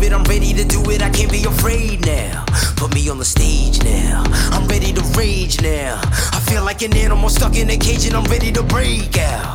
prove it, I'm ready to do it, I can't be afraid now. Put me on the stage now, I'm ready to rage now. I feel like an animal stuck in a cage and I'm ready to break out.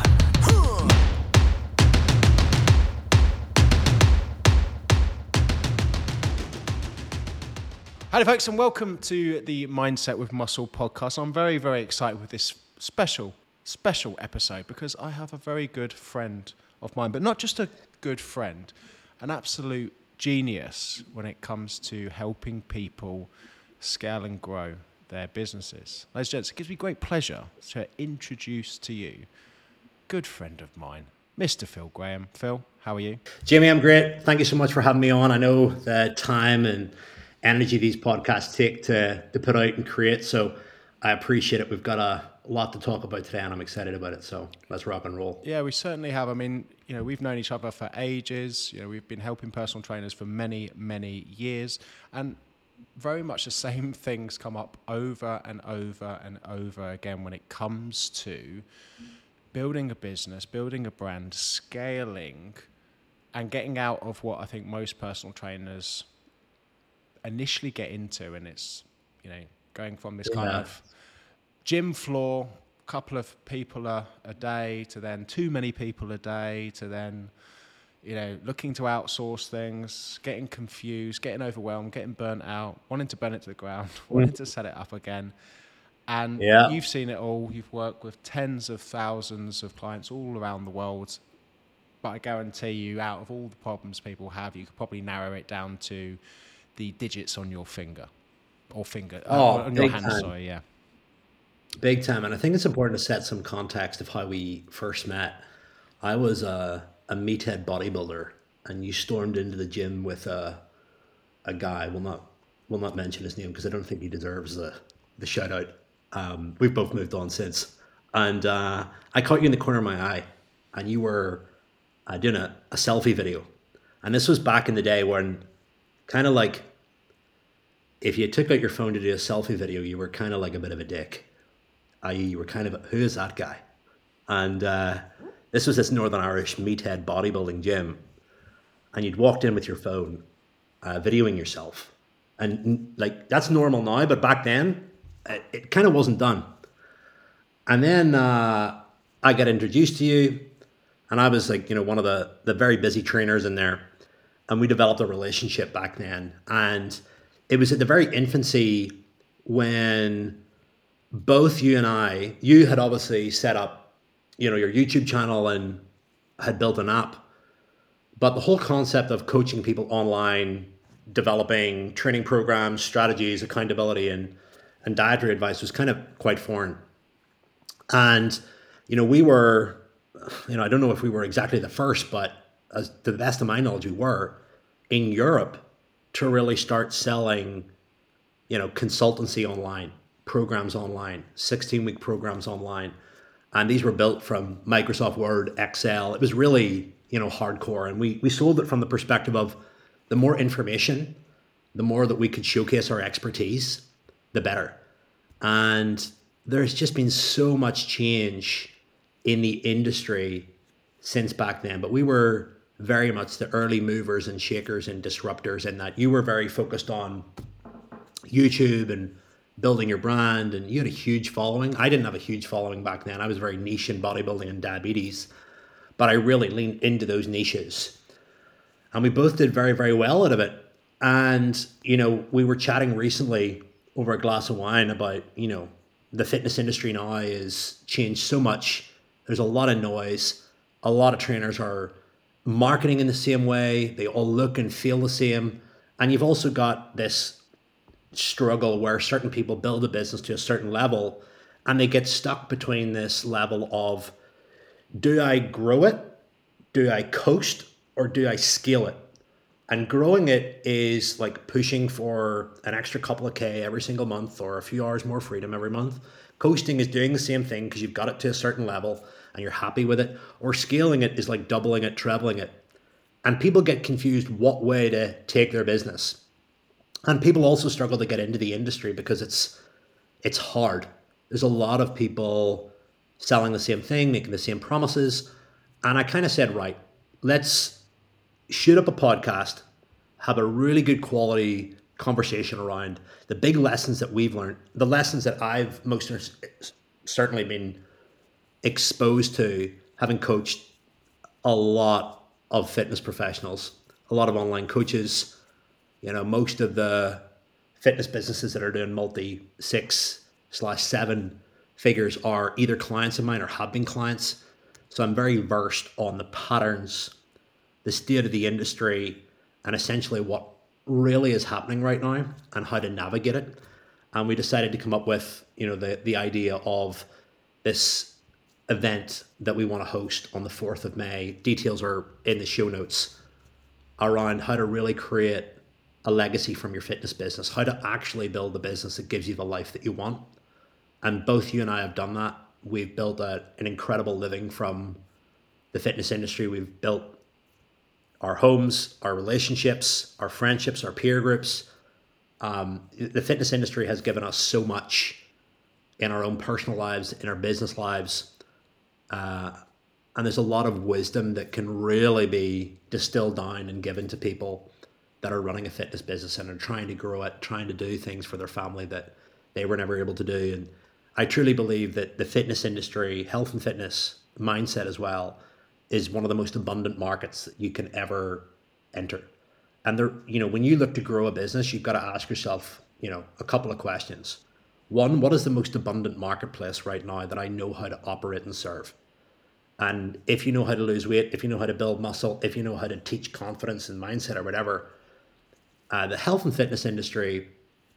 Howdy folks, and welcome to the Mindset with Muscle podcast. I'm very, very excited with this special episode because I have a very good friend of mine, but not just a good friend, an absolute genius when it comes to helping people scale and grow their businesses. Ladies and gents, it gives me great pleasure to introduce to you a good friend of mine, Mr. Phil Graham. Phil, how are you? Jamie, I'm great. Thank you so much for having me on. I know the time and energy these podcasts take to put out and create, so I appreciate it. We've got a lot to talk about today and I'm excited about it, so let's rock and roll. Yeah, we certainly have. I mean, we've known each other for ages. We've been helping personal trainers for many, many years, and very much the same things come up over and over and over again when it comes to building a business, building a brand, scaling, and getting out of what I think most personal trainers initially get into, and it's going from this kind of gym floor, couple of people a day, to then too many people a day, to then looking to outsource things, getting confused, getting overwhelmed, getting burnt out, wanting to burn it to the ground, wanting to set it up again. And you've seen it all. You've worked with tens of thousands of clients all around the world, but I guarantee you, out of all the problems people have, you could probably narrow it down to the digits on your finger, on your hand. Time. Sorry, yeah. Big time. And I think it's important to set some context of how we first met. I was a meathead bodybuilder, and you stormed into the gym with a guy. We'll not mention his name because I don't think he deserves the shout out. We've both moved on since. And I caught you in the corner of my eye, and you were doing a selfie video. And this was back in the day when kind of like, if you took out your phone to do a selfie video, you were kind of like a bit of a dick. I.e., you were kind of, who is that guy? And this was this Northern Irish meathead bodybuilding gym. And you'd walked in with your phone, videoing yourself. And like, that's normal now, but back then, it kind of wasn't done. And then I got introduced to you, and I was like, one of the very busy trainers in there. And we developed a relationship back then. And it was at the very infancy when both you had obviously set up, your YouTube channel and had built an app. But the whole concept of coaching people online, developing training programs, strategies, accountability, and dietary advice was kind of quite foreign. And, we were, I don't know if we were exactly the first, but as to the best of my knowledge, we were in Europe to really start selling, consultancy online, programs online, 16-week programs online. And these were built from Microsoft Word, Excel. It was really, hardcore. And we sold it from the perspective of the more information, the more that we could showcase our expertise, the better. And there's just been so much change in the industry since back then. But we were very much the early movers and shakers and disruptors in that. You were very focused on YouTube and building your brand, and you had a huge following. I didn't have a huge following back then. I was very niche in bodybuilding and diabetes, but I really leaned into those niches. And we both did very, very well out of it. And, we were chatting recently over a glass of wine about, the fitness industry now is changed so much. There's a lot of noise. A lot of trainers are marketing in the same way. They all look and feel the same. And you've also got this struggle where certain people build a business to a certain level and they get stuck between this level of, do I grow it? Do I coast? Or do I scale it? And growing it is like pushing for an extra couple of K every single month or a few hours more freedom every month. Coasting is doing the same thing because you've got it to a certain level and you're happy with it. Or scaling it is like doubling it, trebling it. And people get confused what way to take their business. And people also struggle to get into the industry because it's hard. There's a lot of people selling the same thing, making the same promises. And I kind of said, right, let's shoot up a podcast, have a really good quality conversation around the big lessons that we've learned, the lessons that I've most certainly been exposed to, having coached a lot of fitness professionals, a lot of online coaches, most of the fitness businesses that are doing multi 6/7 figures are either clients of mine or have been clients. So I'm very versed on the patterns, the state of the industry, and essentially what really is happening right now and how to navigate it. And we decided to come up with, the idea of this event that we want to host on the 4th of May. Details are in the show notes around how to really create a legacy from your fitness business, how to actually build the business that gives you the life that you want. And both you and I have done that. We've built an incredible living from the fitness industry. We've built our homes, our relationships, our friendships, our peer groups. The fitness industry has given us so much in our own personal lives, in our business lives. And there's a lot of wisdom that can really be distilled down and given to people that are running a fitness business and are trying to grow it, trying to do things for their family that they were never able to do. And I truly believe that the fitness industry, health and fitness mindset as well, is one of the most abundant markets that you can ever enter. And there, when you look to grow a business, you've got to ask yourself, a couple of questions. One, what is the most abundant marketplace right now that I know how to operate and serve? And if you know how to lose weight, if you know how to build muscle, if you know how to teach confidence and mindset or whatever, the health and fitness industry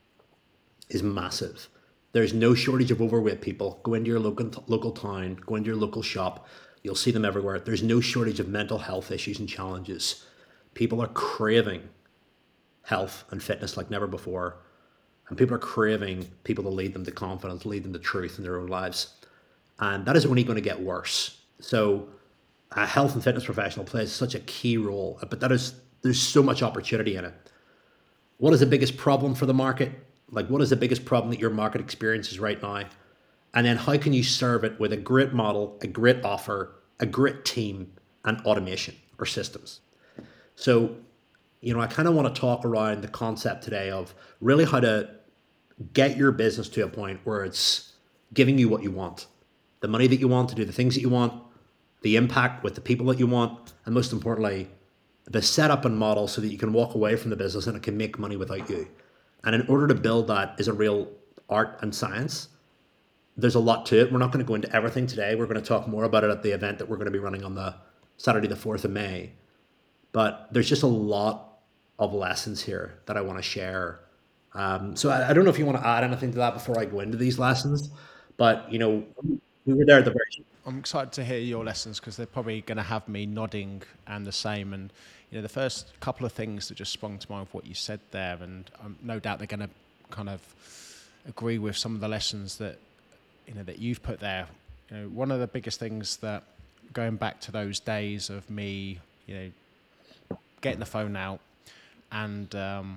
is massive. There's no shortage of overweight people. Go into your local town, go into your local shop. You'll see them everywhere. There's no shortage of mental health issues and challenges. People are craving health and fitness like never before. And people are craving people to lead them to confidence, lead them to truth in their own lives. And that is only going to get worse. So a health and fitness professional plays such a key role, but there's so much opportunity in it. What is the biggest problem for the market? Like, what is the biggest problem that your market experiences right now? And then how can you serve it with a great model, a great offer, a great team, and automation or systems? So, I kind of want to talk around the concept today of really how to get your business to a point where it's giving you what you want, the money that you want to do the things that you want, the impact with the people that you want, and most importantly, the setup and model so that you can walk away from the business and it can make money without you. And in order to build that is a real art and science. There's a lot to it. We're not going to go into everything today. We're going to talk more about it at the event that we're going to be running on the Saturday, the 4th of May. But there's just a lot of lessons here that I want to share. So I don't know if you want to add anything to that before I go into these lessons, but we were there at the very. I'm excited to hear your lessons because they're probably going to have me nodding and the same. And the first couple of things that just sprung to mind with what you said there, and no doubt they're going to kind of agree with some of the lessons that that you've put there. One of the biggest things that, going back to those days of me, getting the phone out and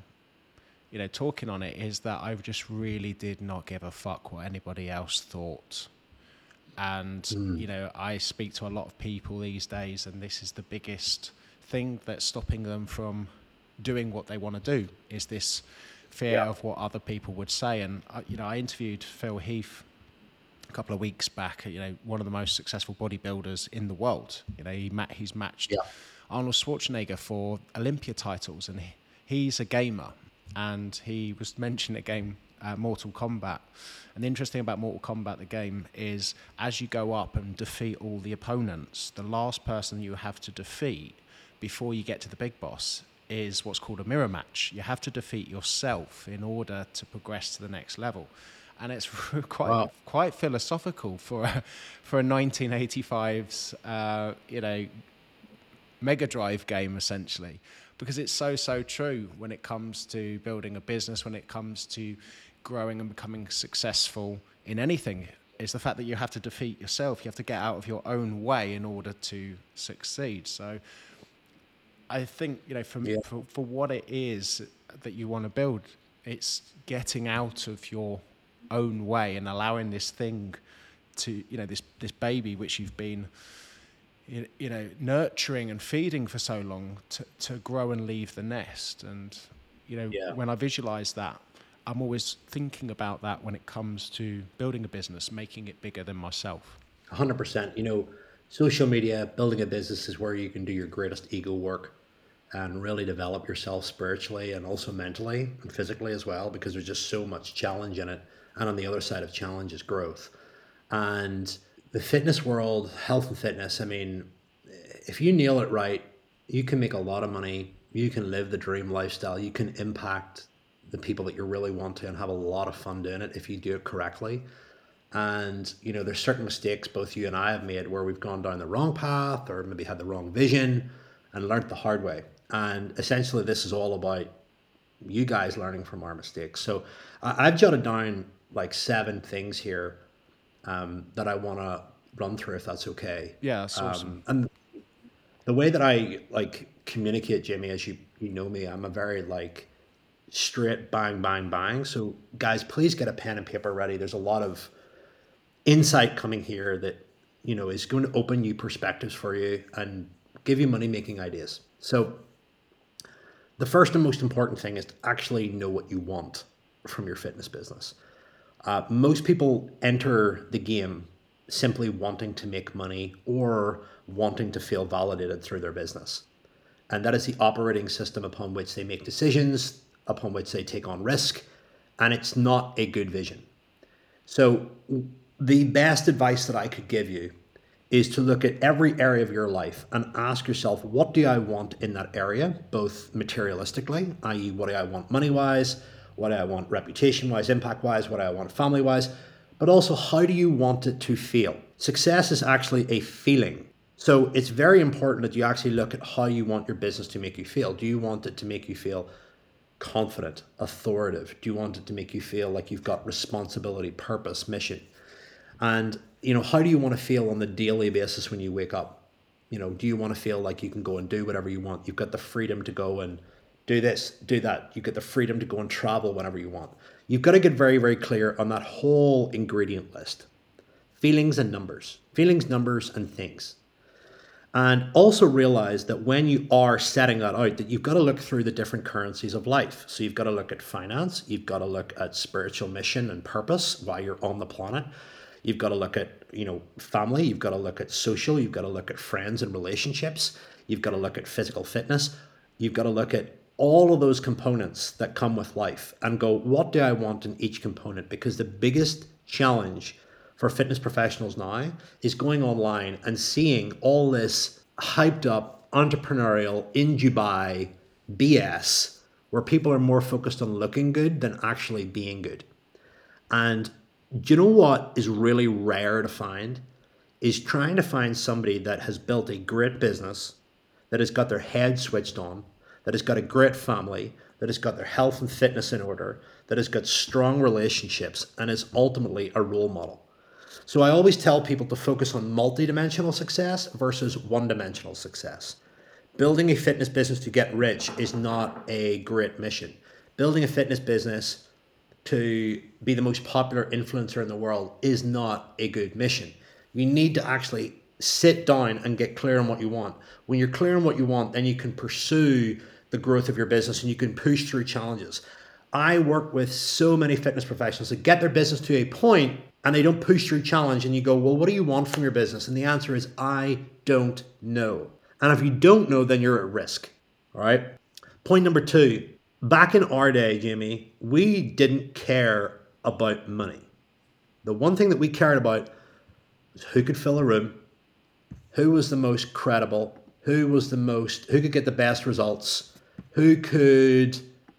talking on it, is that I just really did not give a fuck what anybody else thought. And I speak to a lot of people these days, and this is the biggest thing that's stopping them from doing what they want to do, is this fear of what other people would say. And I interviewed Phil Heath a couple of weeks back, one of the most successful bodybuilders in the world. He's matched Arnold Schwarzenegger for Olympia titles, and he's a gamer, and he was mentioning a game, Mortal Kombat. And the interesting thing about Mortal Kombat, the game, is as you go up and defeat all the opponents, the last person you have to defeat before you get to the big boss is what's called a mirror match. You have to defeat yourself in order to progress to the next level. And it's quite philosophical for a 1985's Mega Drive game, essentially, because it's so true when it comes to building a business, when it comes to growing and becoming successful in anything, is the fact that you have to defeat yourself. You have to get out of your own way in order to succeed. So I think, for what it is that you want to build, it's getting out of your own way and allowing this thing to, this baby which you've been nurturing and feeding for so long to grow and leave the nest. And, when I visualize that, I'm always thinking about that when it comes to building a business, making it bigger than myself. 100%. Social media, building a business is where you can do your greatest ego work and really develop yourself spiritually and also mentally and physically as well, because there's just so much challenge in it. And on the other side of challenge is growth. And the fitness world, health and fitness, I mean, if you nail it right, you can make a lot of money. You can live the dream lifestyle. You can impact the people that you really want to and have a lot of fun doing it if you do it correctly. And, there's certain mistakes both you and I have made where we've gone down the wrong path or maybe had the wrong vision and learned the hard way. And essentially, this is all about you guys learning from our mistakes. So I've jotted down like 7 things here that I want to run through, if that's okay. Yeah, that's awesome. And the way that I communicate, Jimmy, as you know me, I'm a very straight bang, bang, bang. So guys, please get a pen and paper ready. There's a lot of insight coming here that, is going to open new perspectives for you and give you money making ideas. So the first and most important thing is to actually know what you want from your fitness business. Most people enter the game simply wanting to make money or wanting to feel validated through their business. And that is the operating system upon which they make decisions, upon which they take on risk, and it's not a good vision. So the best advice that I could give you is to look at every area of your life and ask yourself, what do I want in that area, both materialistically, i.e. what do I want money-wise, what do I want reputation-wise, impact-wise, what do I want family-wise, but also how do you want it to feel? Success is actually a feeling. So it's very important that you actually look at how you want your business to make you feel. Do you want it to make you feel confident, authoritative? Do you want it to make you feel like you've got responsibility, purpose, mission? And, how do you want to feel on the daily basis when you wake up? Do you want to feel like you can go and do whatever you want? You've got the freedom to go and do this, do that. You've got the freedom to go and travel whenever you want. You've got to get very, very clear on that whole ingredient list. Feelings and numbers. Feelings, numbers, and things. And also realize that when you are setting that out, that you've got to look through the different currencies of life. So you've got to look at finance, you've got to look at spiritual mission and purpose while you're on the planet. You've got to look at, family, you've got to look at social, you've got to look at friends and relationships, you've got to look at physical fitness, you've got to look at all of those components that come with life and go, what do I want in each component? Because the biggest challenge for fitness professionals now is going online and seeing all this hyped up entrepreneurial in Dubai BS where people are more focused on looking good than actually being good. And do you know what is really rare to find? Is trying to find somebody that has built a great business, that has got their head switched on, that has got a great family, that has got their health and fitness in order, that has got strong relationships, and is ultimately a role model. So I always tell people to focus on multidimensional success versus one-dimensional success. Building a fitness business to get rich is not a great mission. Building a fitness business to be the most popular influencer in the world is not a good mission. You need to actually sit down and get clear on what you want. When you're clear on what you want, then you can pursue the growth of your business and you can push through challenges. I work with so many fitness professionals that get their business to a point and they don't push through challenge, and you go, well, what do you want from your business? And the answer is, I don't know. And if you don't know, then you're at risk. All right. Point number 2, back in our day, Jamie, we didn't care about money. The one thing that we cared about was who could fill a room, who was the most credible, who could get the best results, who could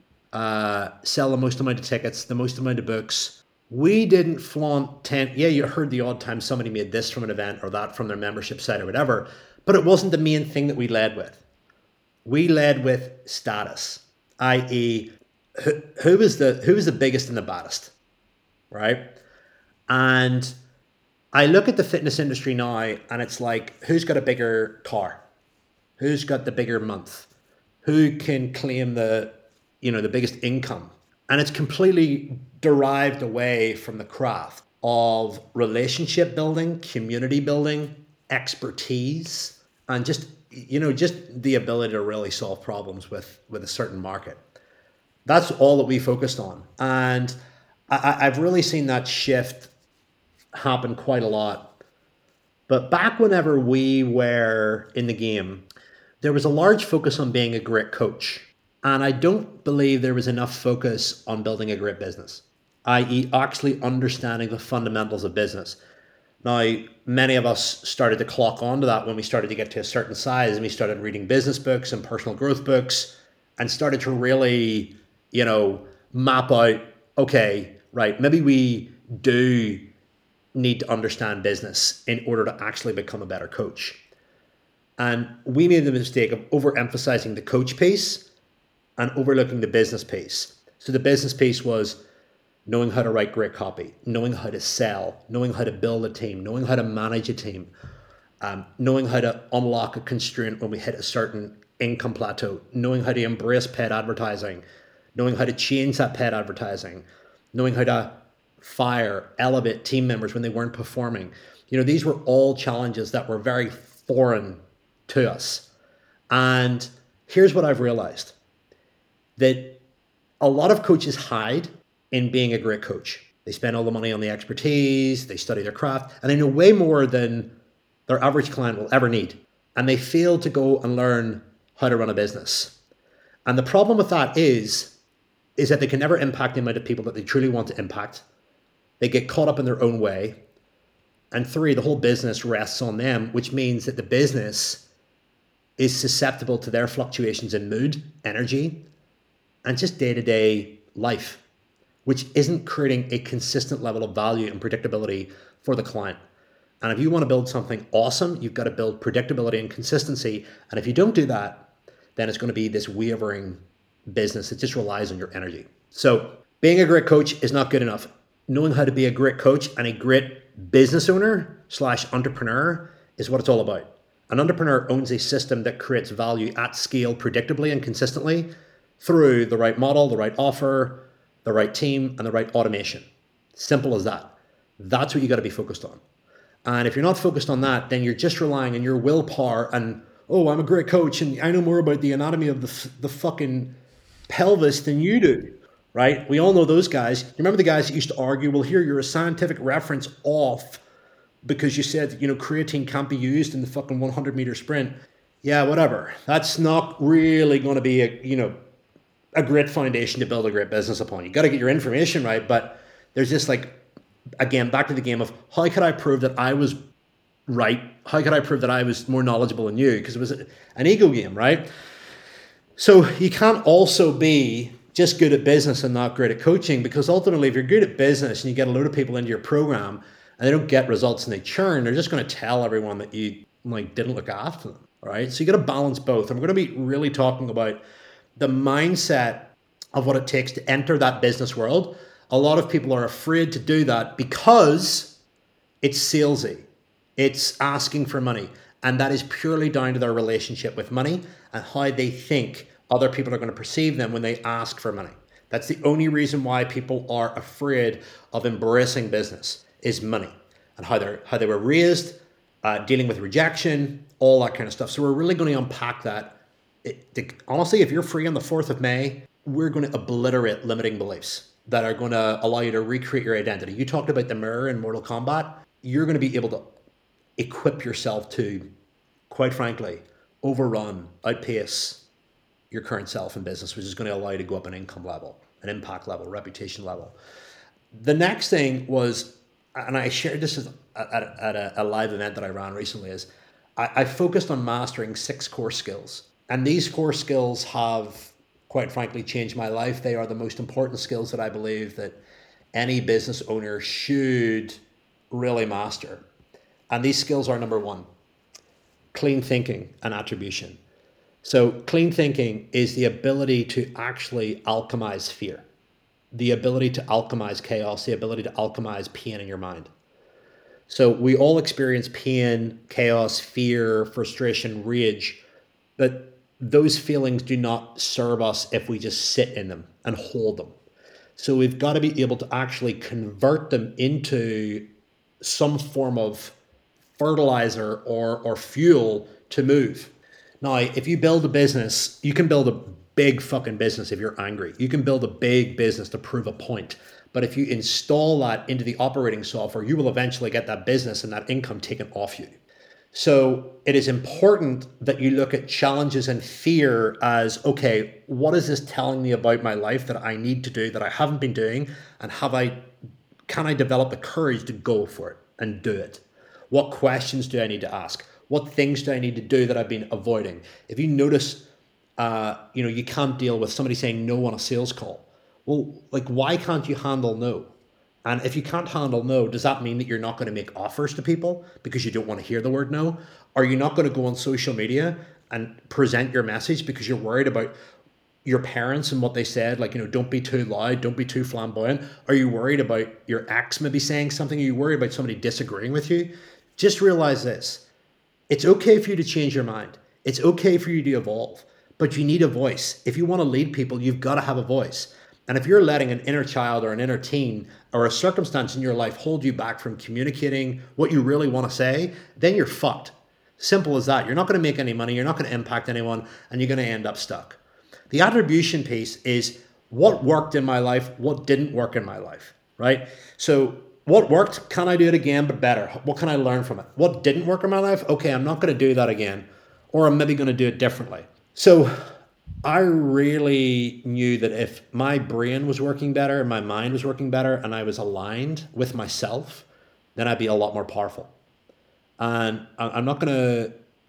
sell the most amount of tickets, the most amount of books. We didn't flaunt 10. Yeah, you heard the odd time somebody made this from an event or that from their membership site or whatever, but it wasn't the main thing that we led with. We led with status, i.e., who was the biggest and the baddest, right? And I look at the fitness industry now, and it's like, who's got a bigger car? Who's got the bigger month? Who can claim the biggest income? And it's completely derived away from the craft of relationship building, community building, expertise, and just, just the ability to really solve problems with a certain market. That's all that we focused on. And I've really seen that shift happen quite a lot. But back whenever we were in the game, there was a large focus on being a great coach. And I don't believe there was enough focus on building a great business, i.e., actually understanding the fundamentals of business. Now, many of us started to clock onto that when we started to get to a certain size, and we started reading business books and personal growth books and started to really, map out, okay, right, maybe we do need to understand business in order to actually become a better coach. And we made the mistake of overemphasizing the coach piece and overlooking the business piece. So the business piece was knowing how to write great copy, knowing how to sell, knowing how to build a team, knowing how to manage a team, knowing how to unlock a constraint when we hit a certain income plateau, knowing how to embrace paid advertising, knowing how to change that paid advertising, knowing how to fire, elevate team members when they weren't performing. These were all challenges that were very foreign to us. And here's what I've realized, that a lot of coaches hide in being a great coach. They spend all the money on the expertise, they study their craft, and they know way more than their average client will ever need. And they fail to go and learn how to run a business. And the problem with that is that they can never impact the amount of people that they truly want to impact. They get caught up in their own way. And 3, the whole business rests on them, which means that the business is susceptible to their fluctuations in mood, energy, and just day-to-day life, which isn't creating a consistent level of value and predictability for the client. And if you want to build something awesome, you've got to build predictability and consistency. And if you don't do that, then it's going to be this wavering business that just relies on your energy. So being a great coach is not good enough. Knowing how to be a great coach and a great business owner / entrepreneur is what it's all about. An entrepreneur owns a system that creates value at scale, predictably and consistently through the right model, the right offer, the right team, and the right automation. Simple as that. That's what you got to be focused on. And if you're not focused on that, then you're just relying on your willpower and, oh, I'm a great coach and I know more about the anatomy of the fucking pelvis than you do, right? We all know those guys. You remember the guys that used to argue, well, here, you're a scientific reference off because you said that, creatine can't be used in the fucking 100-meter sprint. Yeah, whatever. That's not really going to be a great foundation to build a great business upon. You got to get your information right, but there's just again, back to the game of how could I prove that I was right? How could I prove that I was more knowledgeable than you? Because it was an ego game, right? So you can't also be just good at business and not great at coaching, because ultimately if you're good at business and you get a load of people into your program and they don't get results and they churn, they're just going to tell everyone that you didn't look after them, right? So you got to balance both. And we're going to be really talking about the mindset of what it takes to enter that business world. A lot of people are afraid to do that because it's salesy. It's asking for money. And that is purely down to their relationship with money and how they think other people are going to perceive them when they ask for money. That's the only reason why people are afraid of embracing business, is money and how they were raised, dealing with rejection, all that kind of stuff. So we're really going to unpack that. Honestly, if you're free on the 4th of May, we're going to obliterate limiting beliefs that are going to allow you to recreate your identity. You talked about the mirror in Mortal Kombat. You're going to be able to equip yourself to, quite frankly, overrun, outpace your current self in business, which is going to allow you to go up an income level, an impact level, reputation level. The next thing was, and I shared this at a live event that I ran recently, is I focused on mastering 6 core skills. And these core skills have, quite frankly, changed my life. They are the most important skills that I believe that any business owner should really master. And these skills are: number 1, clean thinking and attribution. So clean thinking is the ability to actually alchemize fear, the ability to alchemize chaos, the ability to alchemize pain in your mind. So we all experience pain, chaos, fear, frustration, rage, but those feelings do not serve us if we just sit in them and hold them. So we've got to be able to actually convert them into some form of fertilizer or fuel to move. Now, if you build a business, you can build a big fucking business if you're angry. You can build a big business to prove a point. But if you install that into the operating software, you will eventually get that business and that income taken off you. So it is important that you look at challenges and fear as, okay, what is this telling me about my life that I need to do that I haven't been doing? And can I develop the courage to go for it and do it? What questions do I need to ask? What things do I need to do that I've been avoiding? If you notice, you can't deal with somebody saying no on a sales call. Well, like, why can't you handle no? And if you can't handle no, does that mean that you're not going to make offers to people because you don't want to hear the word no? Are you not going to go on social media and present your message because you're worried about your parents and what they said? Like, don't be too loud, don't be too flamboyant. Are you worried about your ex maybe saying something? Are you worried about somebody disagreeing with you? Just realize this. It's okay for you to change your mind. It's okay for you to evolve, but you need a voice. If you want to lead people, you've got to have a voice. And if you're letting an inner child or an inner teen or a circumstance in your life hold you back from communicating what you really want to say, then you're fucked. Simple as that. You're not going to make any money. You're not going to impact anyone, and you're going to end up stuck. The attribution piece is what worked in my life, what didn't work in my life, right? So what worked? Can I do it again, but better? What can I learn from it? What didn't work in my life? Okay, I'm not going to do that again, or I'm maybe going to do it differently. So I really knew that if my brain was working better, my mind was working better, and I was aligned with myself, then I'd be a lot more powerful. And I'm not gonna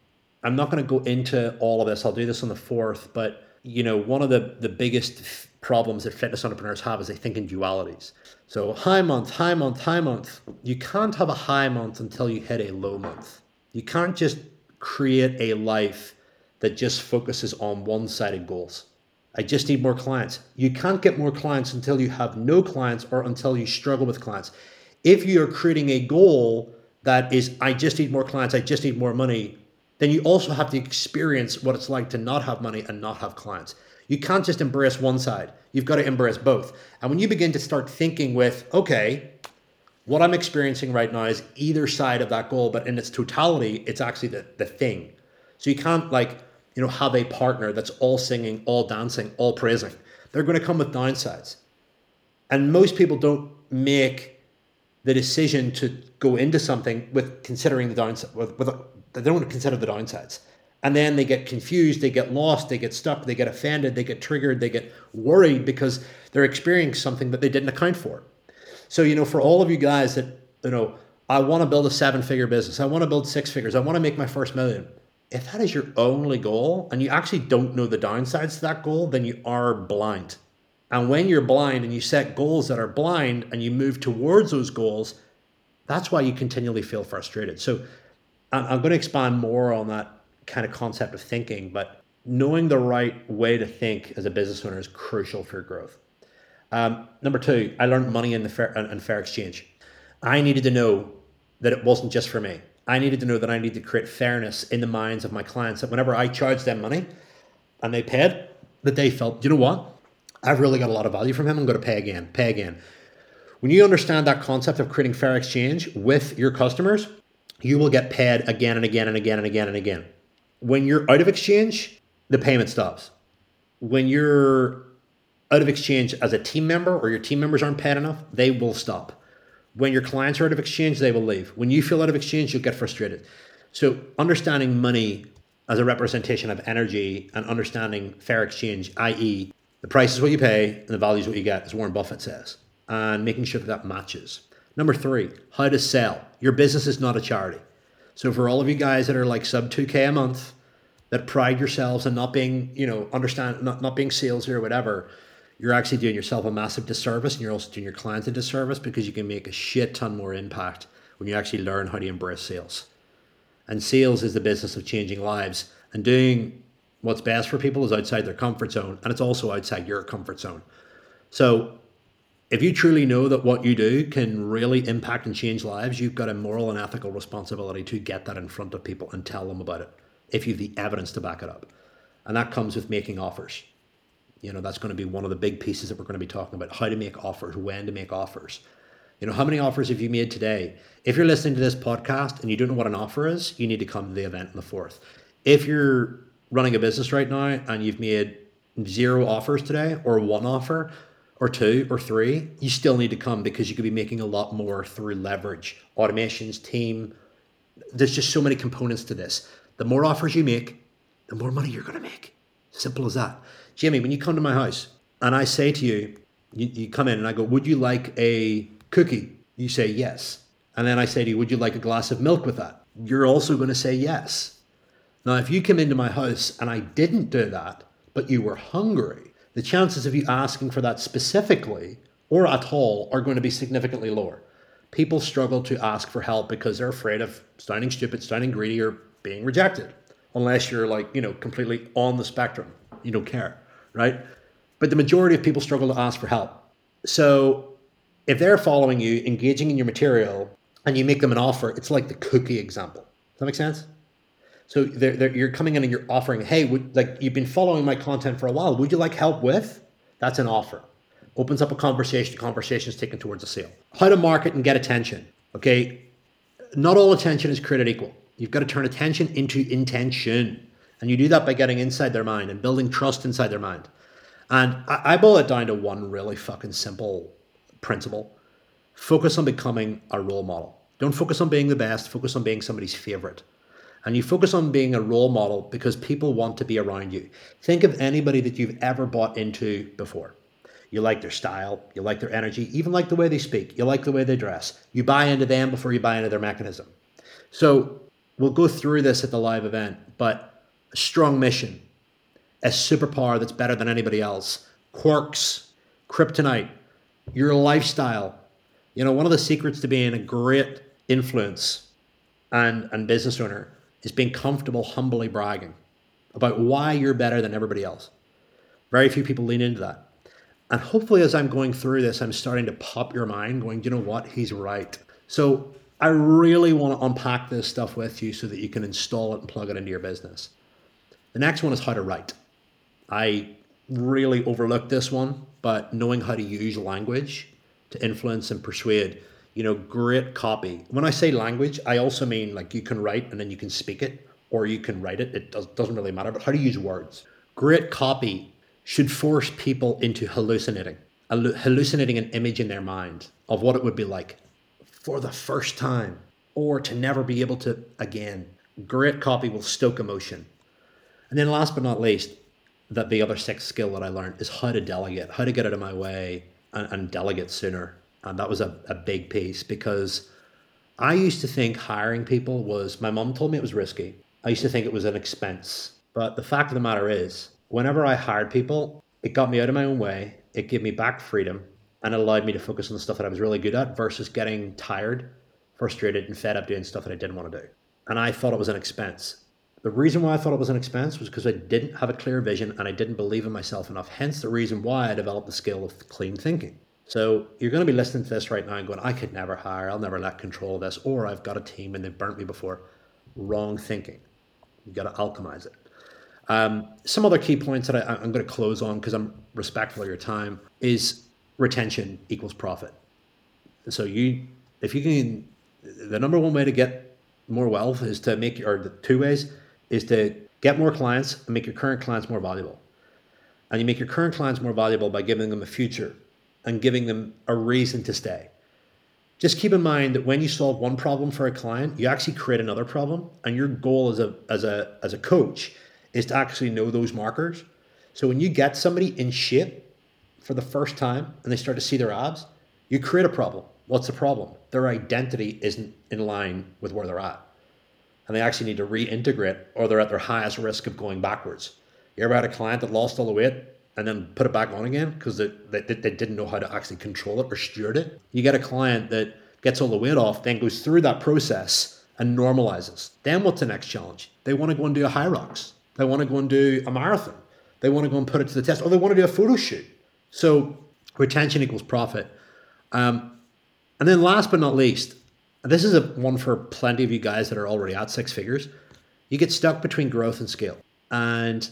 go into all of this. I'll do this on the 4th, but one of the biggest problems that fitness entrepreneurs have is they think in dualities. So high month, high month, high month. You can't have a high month until you hit a low month. You can't just create a life that just focuses on one-sided goals. I just need more clients. You can't get more clients until you have no clients or until you struggle with clients. If you're creating a goal that is, I just need more clients, I just need more money, then you also have to experience what it's like to not have money and not have clients. You can't just embrace one side. You've got to embrace both. And when you begin to start thinking with, okay, what I'm experiencing right now is either side of that goal, but in its totality, it's actually the thing. So you can't have a partner that's all singing, all dancing, all praising. They're going to come with downsides. And most people don't make the decision to go into something with considering the downside. They don't want to consider the downsides. And then they get confused, they get lost, they get stuck, they get offended, they get triggered, they get worried because they're experiencing something that they didn't account for. So, for all of you guys that, I want to build a 7-figure business. I want to build 6 figures. I want to make my first million. If that is your only goal and you actually don't know the downsides to that goal, then you are blind. And when you're blind and you set goals that are blind and you move towards those goals, that's why you continually feel frustrated. So I'm going to expand more on that kind of concept of thinking, but knowing the right way to think as a business owner is crucial for growth. Number 2, I learned money in fair exchange. I needed to know that it wasn't just for me. I needed to know that I needed to create fairness in the minds of my clients, that whenever I charged them money and they paid, that they felt, you know what? I've really got a lot of value from him. I'm going to pay again. When you understand that concept of creating fair exchange with your customers, you will get paid again and again and again and again and again. When you're out of exchange, the payment stops. When you're out of exchange as a team member or your team members aren't paid enough, they will stop. When your clients are out of exchange, they will leave. When you feel out of exchange, you'll get frustrated. So understanding money as a representation of energy and understanding fair exchange, i.e. the price is what you pay and the value is what you get, as Warren Buffett says, and making sure that matches. Number 3, how to sell. Your business is not a charity. So for all of you guys that are like sub 2K a month, that pride yourselves on not being, not being salesy or whatever, you're actually doing yourself a massive disservice, and you're also doing your clients a disservice, because you can make a shit ton more impact when you actually learn how to embrace sales. And sales is the business of changing lives, and doing what's best for people is outside their comfort zone, and it's also outside your comfort zone. So if you truly know that what you do can really impact and change lives, you've got a moral and ethical responsibility to get that in front of people and tell them about it, if you have the evidence to back it up. And that comes with making offers. That's going to be one of the big pieces that we're going to be talking about: how to make offers, when to make offers. How many offers have you made today? If you're listening to this podcast and you don't know what an offer is, you need to come to the event on the 4th. if you're running a business right now and you've made 0 offers today, or 1 offer, or 2 or 3, you still need to come, because you could be making a lot more through leverage, automations, team. There's just so many components to this. The more offers you make, the more money you're going to make. Simple as that. Jamie, when you come to my house and I say to you, you come in and I go, would you like a cookie? You say yes. And then I say to you, would you like a glass of milk with that? You're also going to say yes. Now, if you come into my house and I didn't do that, but you were hungry, the chances of you asking for that specifically or at all are going to be significantly lower. People struggle to ask for help because they're afraid of sounding stupid, sounding greedy, or being rejected. Unless you're like, completely on the spectrum. You don't care, right? But the majority of people struggle to ask for help. So if they're following you, engaging in your material, and you make them an offer, it's like the cookie example. Does that make sense? So you're coming in and you're offering, hey, you've been following my content for a while. Would you like help with? That's an offer. Opens up a conversation. Conversation is taken towards a sale. How to market and get attention. Okay, not all attention is created equal. You've got to turn attention into intention. And you do that by getting inside their mind and building trust inside their mind. And I boil it down to one really fucking simple principle. Focus on becoming a role model. Don't focus on being the best. Focus on being somebody's favorite. And you focus on being a role model because people want to be around you. Think of anybody that you've ever bought into before. You like their style. You like their energy. Even like the way they speak. You like the way they dress. You buy into them before you buy into their mechanism. So we'll go through this at the live event, but a strong mission, a superpower that's better than anybody else, quirks, kryptonite, your lifestyle. One of the secrets to being a great influence and business owner is being comfortable humbly bragging about why you're better than everybody else. Very few people lean into that. And hopefully as I'm going through this, I'm starting to pop your mind going, you know what? He's right. So I really want to unpack this stuff with you so that you can install it and plug it into your business. The next one is how to write. I really overlooked this one, but knowing how to use language to influence and persuade, great copy. When I say language, I also mean like you can write and then you can speak it, or you can write it. It doesn't really matter, but how to use words. Great copy should force people into hallucinating an image in their mind of what it would be like for the first time, or to never be able to again. Great copy will stoke emotion. And then last but not least, the other 6th skill that I learned is how to delegate, how to get out of my way and delegate sooner. And that was a big piece, because I used to think hiring people my mom told me it was risky. I used to think it was an expense. But the fact of the matter is, whenever I hired people, it got me out of my own way. It gave me back freedom and it allowed me to focus on the stuff that I was really good at versus getting tired, frustrated, and fed up doing stuff that I didn't want to do. And I thought it was an expense. The reason why I thought it was an expense was because I didn't have a clear vision and I didn't believe in myself enough. Hence the reason why I developed the skill of clean thinking. So you're going to be listening to this right now and going, I could never hire, I'll never let control of this, or I've got a team and they've burnt me before. Wrong thinking. You've got to alchemize it. Some other key points that I'm going to close on because I'm respectful of your time is retention equals profit. So if you can, the number one way to get more wealth is to the 2 ways is to get more clients and make your current clients more valuable. And you make your current clients more valuable by giving them a future and giving them a reason to stay. Just keep in mind that when you solve one problem for a client, you actually create another problem. And your goal as a coach is to actually know those markers. So when you get somebody in shape for the first time and they start to see their abs, you create a problem. What's the problem? Their identity isn't in line with where they're at. And they actually need to reintegrate, or they're at their highest risk of going backwards. You ever had a client that lost all the weight and then put it back on again because they didn't know how to actually control it or steward it? You get a client that gets all the weight off, then goes through that process and normalizes. Then what's the next challenge? They want to go and do a high rocks. They want to go and do a marathon. They want to go and put it to the test, or they want to do a photo shoot. So retention equals profit. And then last but not least, this is one for plenty of you guys that are already at 6 figures. You get stuck between growth and scale. And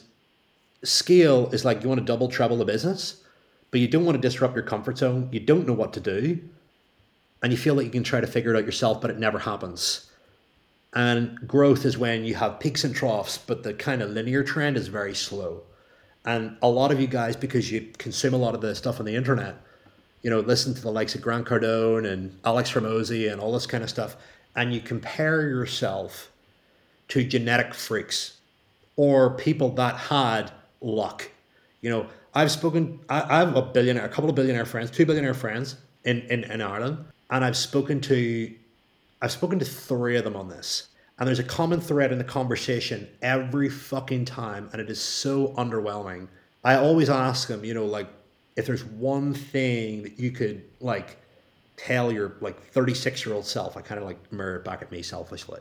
scale is like you want to double, treble the business, but you don't want to disrupt your comfort zone. You don't know what to do. And you feel like you can try to figure it out yourself, but it never happens. And growth is when you have peaks and troughs, but the kind of linear trend is very slow. And a lot of you guys, because you consume a lot of the stuff on the internet, listen to the likes of Grant Cardone and Alex Hormozy and all this kind of stuff, and you compare yourself to genetic freaks or people that had luck. I have a couple of billionaire friends, 2 billionaire friends in Ireland, and I've spoken to 3 of them on this. And there's a common thread in the conversation every fucking time, and it is so underwhelming. I always ask them, if there's one thing that you could tell your 36-year-old self, I kind of mirror it back at me selfishly.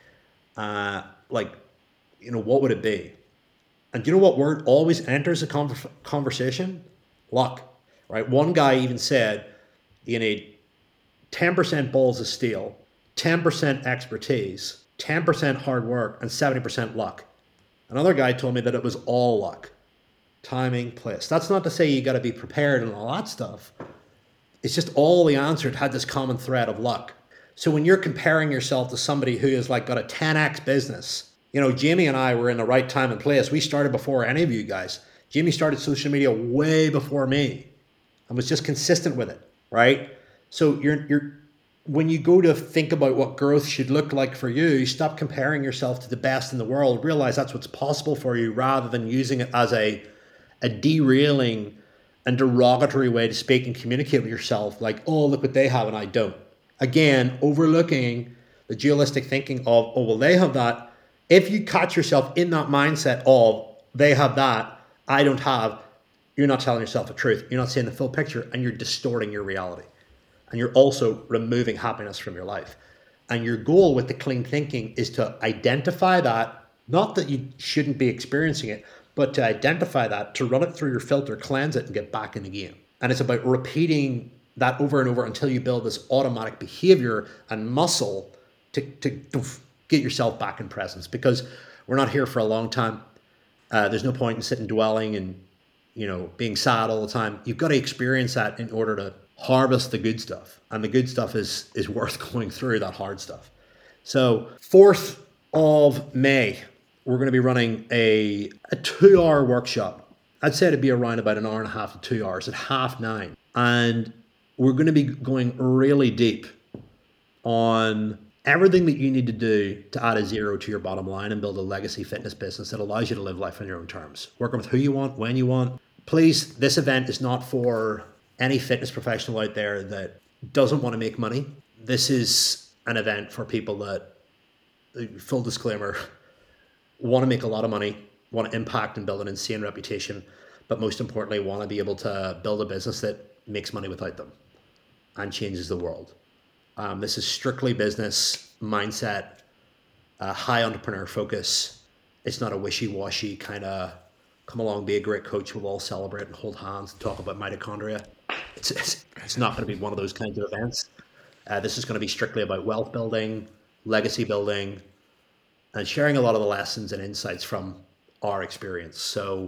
What would it be? And do you know what word always enters a conversation? Luck, right? One guy even said you need 10% balls of steel, 10% expertise, 10% hard work, and 70% luck. Another guy told me that it was all luck. Timing, place. That's not to say you got to be prepared and all that stuff. It's just all the answer had this common thread of luck. So when you're comparing yourself to somebody who has got a 10x business, Jamie and I were in the right time and place. We started before any of you guys. Jamie started social media way before me and was just consistent with it, right? So when you go to think about what growth should look like for you, stop comparing yourself to the best in the world. Realize that's what's possible for you rather than using it as a derailing and derogatory way to speak and communicate with yourself. Oh, look what they have and I don't. Again, overlooking the dualistic thinking of, oh, well, they have that. If you catch yourself in that mindset of they have that, I don't have, you're not telling yourself the truth. You're not seeing the full picture and you're distorting your reality. And you're also removing happiness from your life. And your goal with the clean thinking is to identify that, not that you shouldn't be experiencing it, but to identify that, to run it through your filter, cleanse it, and get back in the game. And it's about repeating that over and over until you build this automatic behavior and muscle to get yourself back in presence. Because we're not here for a long time. There's no point in sitting dwelling and being sad all the time. You've got to experience that in order to harvest the good stuff. And the good stuff is worth going through that hard stuff. So 4th of May, we're going to be running a 2-hour workshop. I'd say it'd be around about an hour and a half to 2 hours at 9:30. And we're going to be going really deep on everything that you need to do to add a zero to your bottom line and build a legacy fitness business that allows you to live life on your own terms. Working with who you want, when you want. Please, this event is not for any fitness professional out there that doesn't want to make money. This is an event for people that, full disclaimer, want to make a lot of money, want to impact and build an insane reputation, but most importantly, want to be able to build a business that makes money without them and changes the world. This is strictly business mindset, high entrepreneur focus. It's not a wishy-washy kind of come along, be a great coach, we'll all celebrate and hold hands and talk about mitochondria. It's not going to be one of those kinds of events. This is going to be strictly about wealth building, legacy building, and sharing a lot of the lessons and insights from our experience. So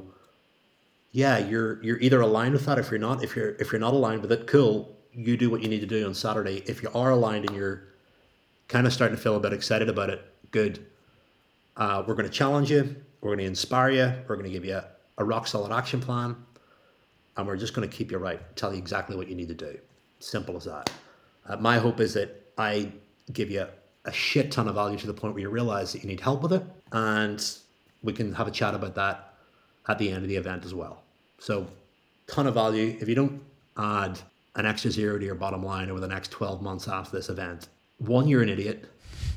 yeah, you're either aligned with that. If you're not aligned with it, cool. You do what you need to do on Saturday. If you are aligned and you're kind of starting to feel a bit excited about it, good. We're going to challenge you. We're going to inspire you. We're going to give you a rock solid action plan. And we're just going to keep you right, tell you exactly what you need to do. Simple as that. My hope is that I give you a shit ton of value to the point where you realize that you need help with it. And we can have a chat about that at the end of the event as well. So, ton of value. If you don't add an extra zero to your bottom line over the next 12 months after this event, 1, you're an idiot.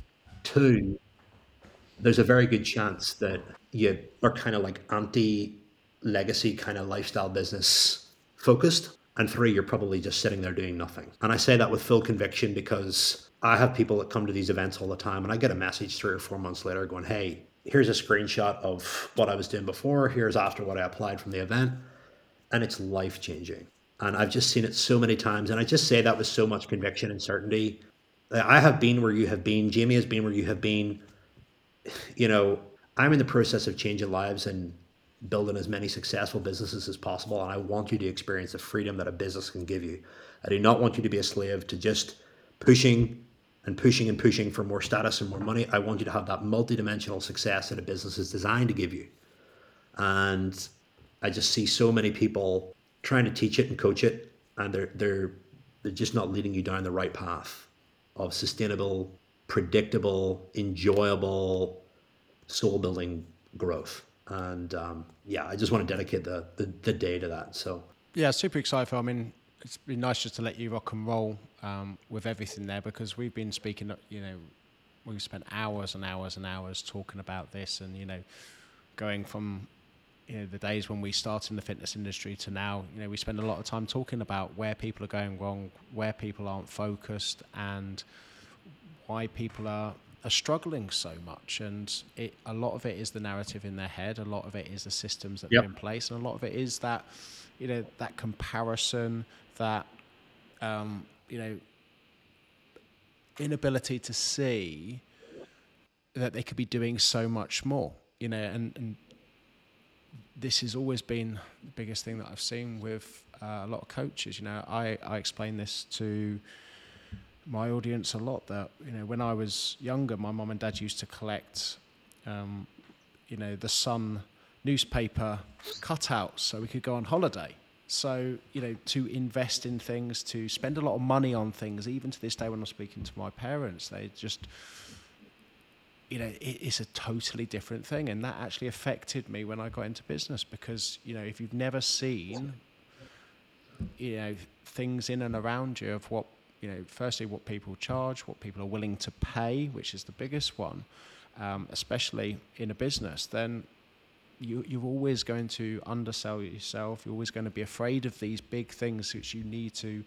2, there's a very good chance that you are kind of anti-legacy kind of lifestyle business focused. And 3, you're probably just sitting there doing nothing. And I say that with full conviction because I have people that come to these events all the time and I get a message 3 or 4 months later going, hey, here's a screenshot of what I was doing before. Here's after what I applied from the event. And it's life-changing. And I've just seen it so many times. And I just say that with so much conviction and certainty. I have been where you have been. Jamie has been where you have been. I'm in the process of changing lives and building as many successful businesses as possible. And I want you to experience the freedom that a business can give you. I do not want you to be a slave to just pushing and pushing for more status and more money. I want you to have that multidimensional success that a business is designed to give you. And I just see so many people trying to teach it and coach it, and they're just not leading you down the right path of sustainable, predictable, enjoyable, soul-building growth. And I just want to dedicate the day to that. So yeah, super excited for. I mean, it's been nice just to let you rock and roll with everything there, because we've been speaking. We've spent hours and hours and hours talking about this, and going from the days when we started in the fitness industry to now, we spend a lot of time talking about where people are going wrong, where people aren't focused, and why people are struggling so much. And a lot of it is the narrative in their head, a lot of it is the systems that are in place, and a lot of it is that that comparison, that inability to see that they could be doing so much more, and this has always been the biggest thing that I've seen with a lot of coaches. I explain this to my audience a lot, that when I was younger, my mum and dad used to collect the Sun newspaper cutouts so we could go on holiday. So to invest in things, to spend a lot of money on things, even to this day when I'm speaking to my parents, they just it's a totally different thing. And that actually affected me when I got into business, because if you've never seen things in and around you of what firstly what people charge, what people are willing to pay, which is the biggest one, especially in a business, then you're always going to undersell yourself. You're always going to be afraid of these big things which you need to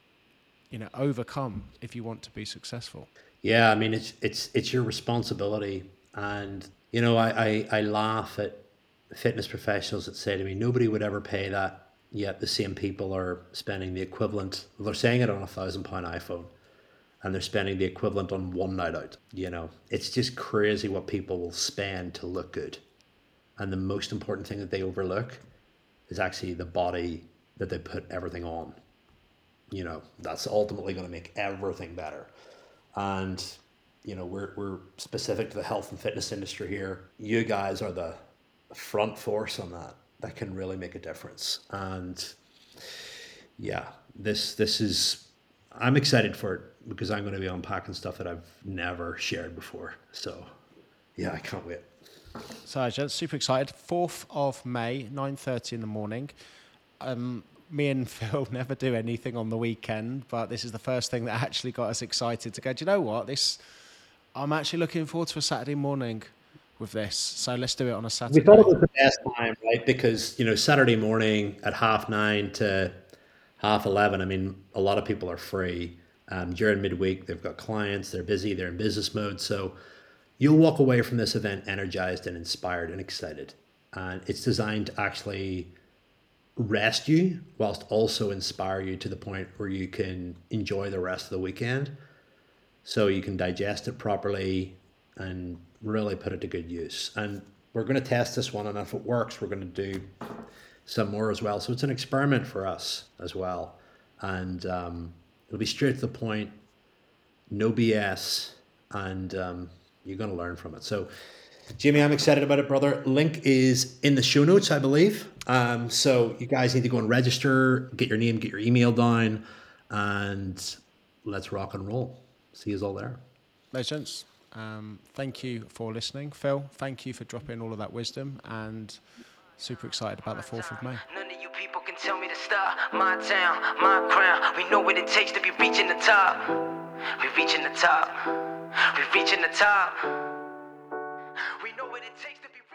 overcome if you want to be successful. Yeah, I mean, it's your responsibility. And I laugh at fitness professionals that say to me, nobody would ever pay that, yet the same people are spending the equivalent. They're saying it on £1,000 iPhone, and they're spending the equivalent on one night out. It's just crazy what people will spend to look good. And the most important thing that they overlook is actually the body that they put everything on. That's ultimately going to make everything better. And we're specific to the health and fitness industry here. You guys are the front force on that can really make a difference. And yeah, this is, I'm excited for it, because I'm going to be unpacking stuff that I've never shared before. So yeah, I can't wait. So I'm super excited. 4th of May, 9:30 in the morning. Me and Phil never do anything on the weekend, but this is the first thing that actually got us excited to go, do you know what? I'm actually looking forward to a Saturday morning with this. So let's do it on a Saturday. We thought it was the best time, right? Because, Saturday morning at 9:30 to 11:30, I mean, a lot of people are free. During midweek, they've got clients, they're busy, they're in business mode. So you'll walk away from this event energized and inspired and excited. And it's designed to actually rest you whilst also inspire you to the point where you can enjoy the rest of the weekend, so you can digest it properly and really put it to good use. And we're going to test this one, and if it works, we're going to do some more as well. So it's an experiment for us as well. And it'll be straight to the point, no BS, and you're going to learn from it. So Jamie, I'm excited about it, brother. Link is in the show notes, I believe. So you guys need to go and register, get your name, get your email down, and let's rock and roll. See you all there. Legends. Thank you for listening. Phil, thank you for dropping all of that wisdom, and super excited about the 4th of May. None of you people can tell me to stop. My town, my crown. We know what it takes to be reaching the top. We're reaching the top. We're reaching the top. We know what it takes to be